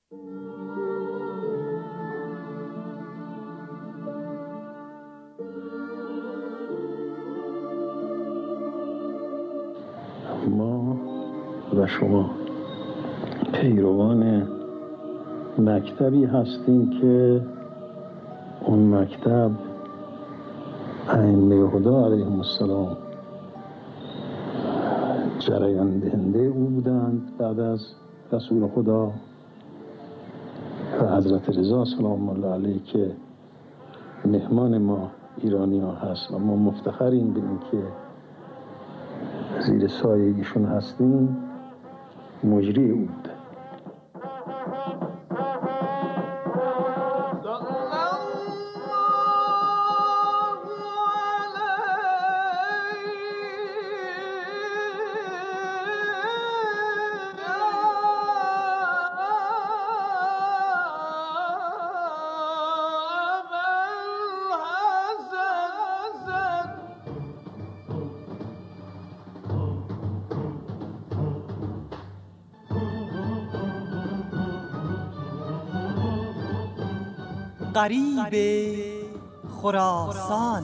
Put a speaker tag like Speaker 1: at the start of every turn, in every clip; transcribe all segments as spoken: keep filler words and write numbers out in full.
Speaker 1: ما و شما پیروان مکتبی هستیم که اون مکتب ائمه هدی علیهم السلام جریان دهنده او بودند بعد از رسول خدا و حضرت رضا سلام الله علیه که مهمان ما ایرانی ها هست و ما مفتخریم به این که زیر سایه ایشون هستیم. مجری او بوده.
Speaker 2: غریب خراسان.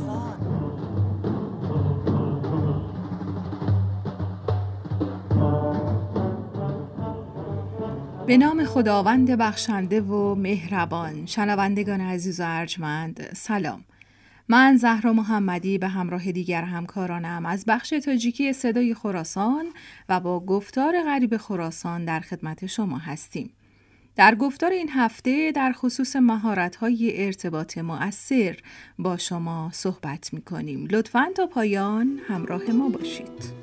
Speaker 3: به نام خداوند بخشنده و مهربان. شنوندگان عزیز و ارجمند، سلام. من زهرا محمدی به همراه دیگر همکارانم از بخش تاجیکی صدای خراسان و با گفتار غریب خراسان در خدمت شما هستیم. در گفتار این هفته در خصوص مهارت‌های ارتباط مؤثر با شما صحبت می‌کنیم. لطفاً تا پایان همراه ما باشید.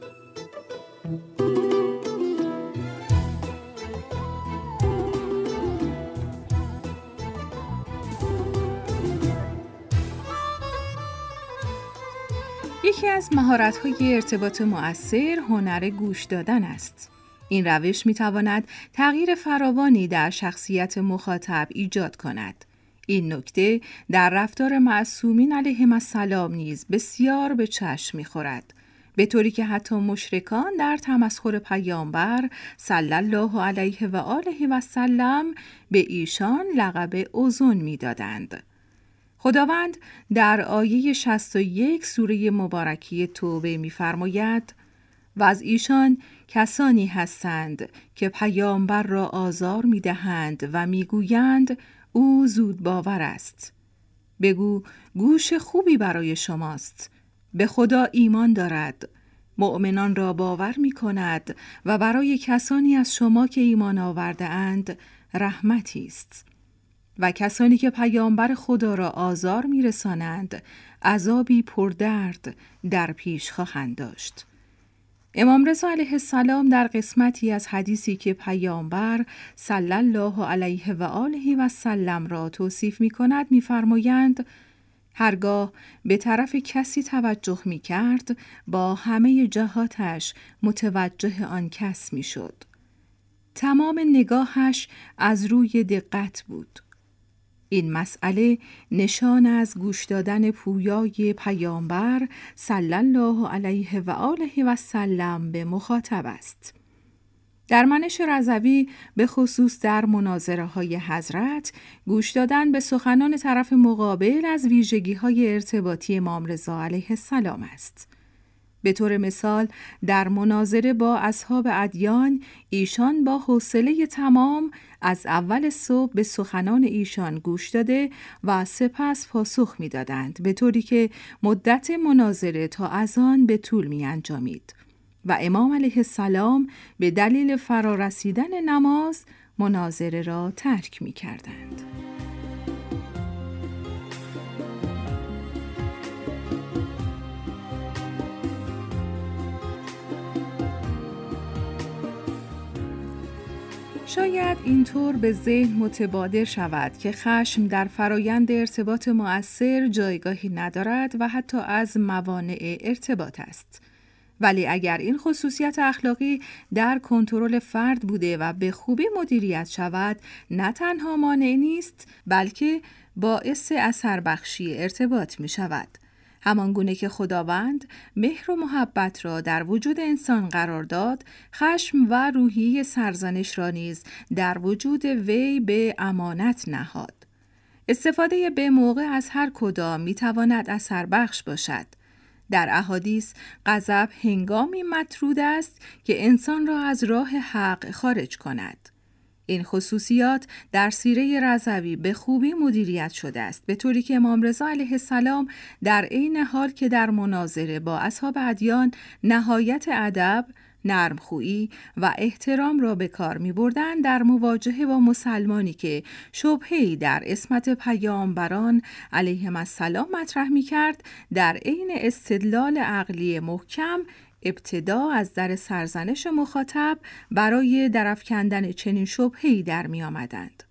Speaker 3: یکی از مهارت‌های ارتباط مؤثر هنر گوش دادن است. این روش می‌تواند تغییر فراوانی در شخصیت مخاطب ایجاد کند. این نکته در رفتار معصومین علیهم السلام نیز بسیار به چشم می‌خورد، به طوری که حتی مشرکان در تمسخر پیامبر صلی الله علیه و آله و سلم به ایشان لقب اوزون می‌دادند. خداوند در آیه شصت و یک سوره مبارکی توبه می‌فرماید: و از ایشان کسانی هستند که پیامبر را آزار می‌دهند و می‌گویند او زود باور است. بگو گوش خوبی برای شماست. به خدا ایمان دارد، مؤمنان را باور می‌کند و برای کسانی از شما که ایمان آورده اند رحمتی است. و کسانی که پیامبر خدا را آزار می‌رسانند عذابی پردرد در پیش خواهند داشت. امام رضا علیه السلام در قسمتی از حدیثی که پیامبر صلی الله علیه و آله و سلم را توصیف می کند می فرمایند: هرگاه به طرف کسی توجه می کرد با همه جهاتش متوجه آن کس می شد. تمام نگاهش از روی دقت بود. این مسئله نشان از گوش دادن پویای پیامبر صلی الله علیه و آله و سلم به مخاطب است. در منش رضوی به خصوص در مناظره های حضرت، گوش دادن به سخنان طرف مقابل از ویژگی های ارتباطی امام رضا علیه السلام است. به طور مثال در مناظره با اصحاب ادیان، ایشان با حوصله تمام از اول صبح به سخنان ایشان گوش داده و سپس پاسخ می دادند، به طوری که مدت مناظره تا اذان به طول می انجامید و امام علیه السلام به دلیل فرارسیدن نماز مناظره را ترک می کردند. شاید اینطور به ذهن متبادر شود که خشم در فرایند ارتباط مؤثر جایگاهی ندارد و حتی از موانع ارتباط است. ولی اگر این خصوصیت اخلاقی در کنترل فرد بوده و به خوبی مدیریت شود، نه تنها مانع نیست، بلکه باعث اثر بخشی ارتباط می شود. همانگونه که خداوند مهر و محبت را در وجود انسان قرار داد، خشم و روحیه سرزنش را نیز در وجود وی به امانت نهاد. استفاده به موقع از هر کدام می تواند اثر بخش باشد. در احادیث غضب هنگامی مطرود است که انسان را از راه حق خارج کند. این خصوصیات در سیره رضوی به خوبی مدیریت شده است، به طوری که امام رضا علیه السلام در عین حال که در مناظره با اصحاب ادیان نهایت ادب، نرمخویی و احترام را به کار می بردن، در مواجهه با مسلمانی که شبهه‌ای در عصمت پیامبران علیهم السلام مطرح می کرد، در عین استدلال عقلی محکم ابتدا از در سرزنش مخاطب برای درافکندن چنین شبهه‌ای در می آمدند.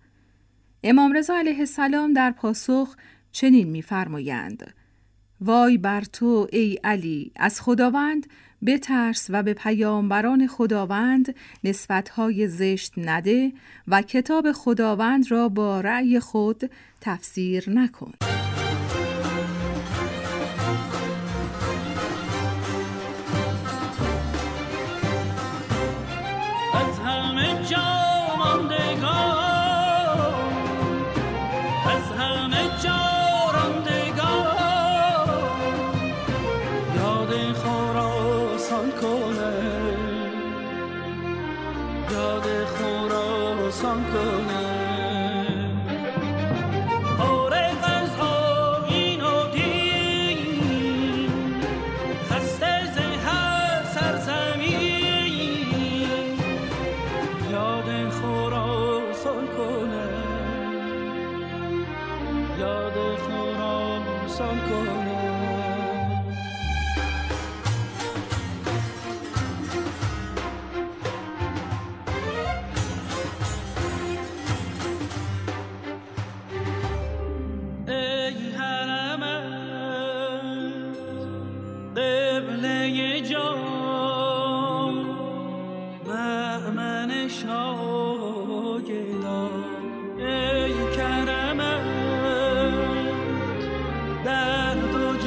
Speaker 3: امام رضا علیه السلام در پاسخ چنین می فرمایند: وای بر تو ای علی، از خداوند بترس و به پیامبران خداوند نسبت‌های زشت نده و کتاب خداوند را با رأی خود تفسیر نکن.
Speaker 4: در دو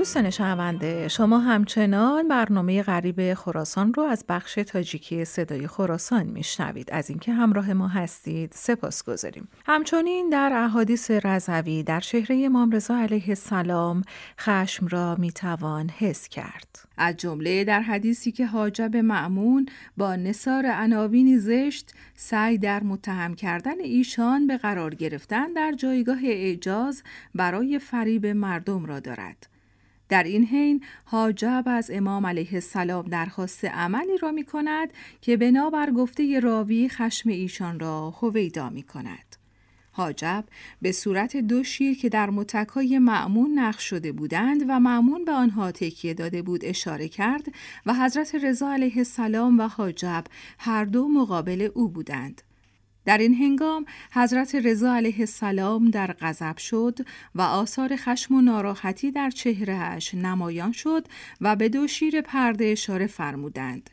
Speaker 3: دوستان شنونده، شما همچنان برنامه غریب خراسان رو از بخش تاجیکی صدای خراسان میشنوید. از اینکه همراه ما هستید سپاسگزاریم. همچنین در احادیث رضوی در چهره امام رضا علیه السلام خشم را میتوان حس کرد. از جمله در حدیثی که حاجب مأمون با نثار عناوینی زشت سعی در متهم کردن ایشان به قرار گرفتن در جایگاه اعجاز برای فریب مردم را دارد. در این حین حاجب از امام علیه السلام درخواست عملی را می کند که بنابر گفته راوی خشم ایشان را هویدا می کند. حاجب به صورت دو شیر که در متکای مأمون نقش شده بودند و مأمون به آنها تکیه داده بود اشاره کرد و حضرت رضا علیه السلام و حاجب هر دو مقابل او بودند. در این هنگام حضرت رضا علیه السلام در غضب شد و آثار خشم و ناراحتی در چهرهش نمایان شد و به دو شیر پرده اشاره فرمودند: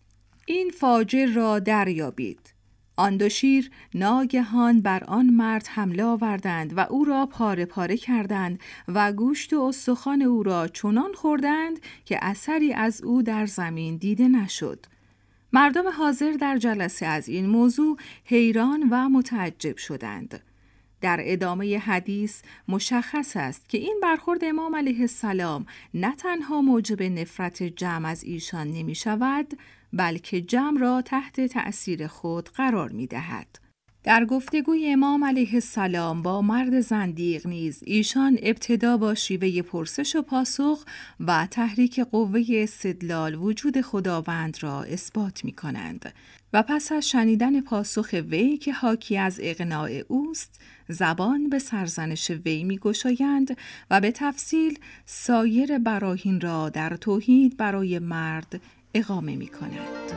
Speaker 3: این فاجر را دریابید. آن دو شیر ناگهان بر آن مرد حمله آوردند و او را پاره پاره کردند و گوشت و استخوان او را چنان خوردند که اثری از او در زمین دیده نشد. مردم حاضر در جلسه از این موضوع حیران و متعجب شدند. در ادامه حدیث مشخص است که این برخورد امام علیه السلام نه تنها موجب نفرت جمع از ایشان نمی شود، بلکه جمع را تحت تأثیر خود قرار می دهد. در گفتگوی امام علیه السلام با مرد زندیق نیز ایشان ابتدا با شیوه پرسش و پاسخ و تحریک قوه استدلال وجود خداوند را اثبات می کنند و پس از شنیدن پاسخ وی که حاکی از اقناع اوست زبان به سرزنش وی می گشایند و به تفصیل سایر براهین را در توحید برای مرد اقامه می کنند.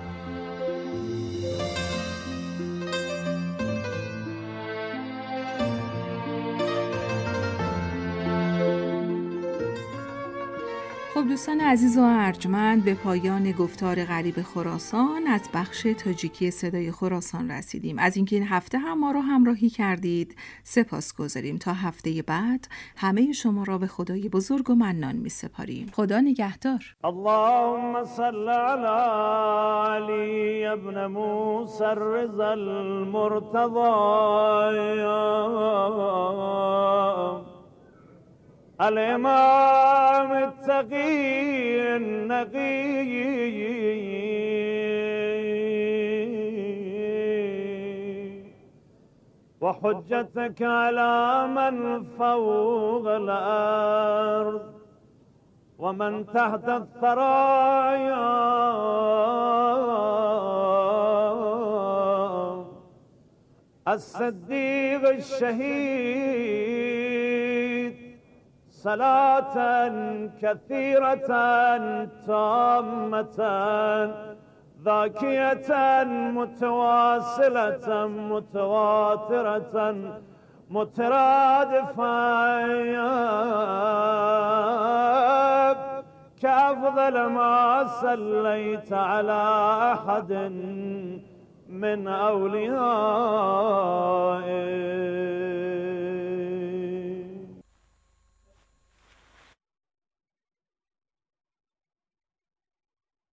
Speaker 3: خب دوستان عزیز و ارجمند، به پایان گفتار غریب خراسان از بخش تاجیکی صدای خراسان رسیدیم. از اینکه این هفته هم ما رو همراهی کردید سپاسگزاریم. تا هفته بعد همه شما را به خدای بزرگ و منان می سپاریم. خدا نگهدار.
Speaker 4: اللهم صل علی علی ابن موسی الرضا المرتضی الامام التقي النقي وحجتك على من فوق الأرض ومن تحت الثرايا الصديق الشهيد صلاة كثيرة تامة ذاكية متواصلة متواترة مترادفة كأفضل ما صليت على أحد من أوليائك